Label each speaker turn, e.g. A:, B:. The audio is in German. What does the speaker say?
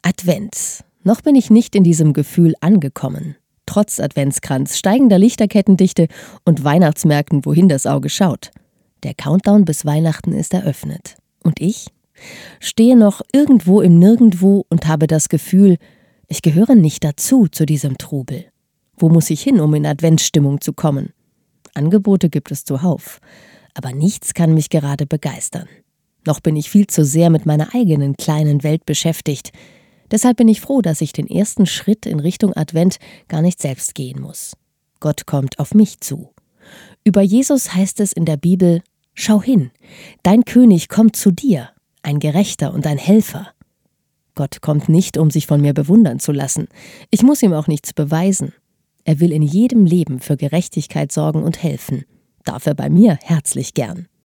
A: Advent. Noch bin ich nicht in diesem Gefühl angekommen. Trotz Adventskranz, steigender Lichterkettendichte und Weihnachtsmärkten, wohin das Auge schaut. Der Countdown bis Weihnachten ist eröffnet. Und ich stehe noch irgendwo im Nirgendwo und habe das Gefühl, ich gehöre nicht dazu, zu diesem Trubel. Wo muss ich hin, um in Adventsstimmung zu kommen? Angebote gibt es zuhauf, aber nichts kann mich gerade begeistern. Noch bin ich viel zu sehr mit meiner eigenen kleinen Welt beschäftigt. Deshalb bin ich froh, dass ich den ersten Schritt in Richtung Advent gar nicht selbst gehen muss. Gott kommt auf mich zu. Über Jesus heißt es in der Bibel: Schau hin, dein König kommt zu dir, ein Gerechter und ein Helfer. Gott kommt nicht, um sich von mir bewundern zu lassen. Ich muss ihm auch nichts beweisen. Er will in jedem Leben für Gerechtigkeit sorgen und helfen. Darf er bei mir herzlich gern.